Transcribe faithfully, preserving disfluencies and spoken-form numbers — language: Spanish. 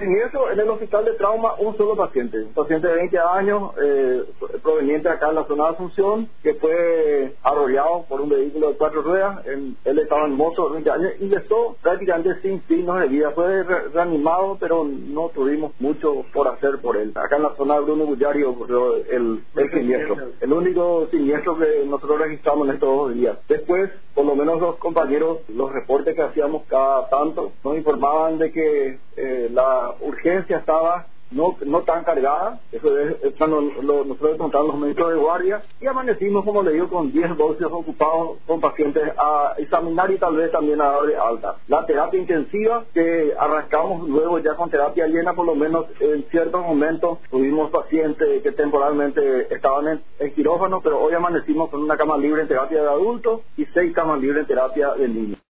En eso, en el hospital de trauma, un solo paciente, un paciente de veinte años, eh, proveniente acá en la zona de Asunción, que fue arrollado por un vehículo de cuatro ruedas. En, él estaba en moto de veinte años y ingresó prácticamente sin signos de vida. Fue re reanimado, pero no tuvimos mucho por hacer por él. Acá en la zona de Bruno Bullario ocurrió el, el siniestro. El único siniestro que nosotros registramos en estos dos días. Después, por lo menos los compañeros, los reportes que hacíamos cada tanto, nos informaban de que eh, la urgencia estaba no no tan cargada. Eso es, es cuando lo, nosotros encontramos los médicos de guardia y amanecimos, como le digo, con diez bolsos ocupados con pacientes a examinar y tal vez también a darle alta. La terapia intensiva, que arrancamos luego ya con terapia llena, por lo menos en ciertos momentos tuvimos pacientes que temporalmente estaban en, en quirófano, pero hoy amanecimos con una cama libre en terapia de adultos y seis camas libres en terapia de niños.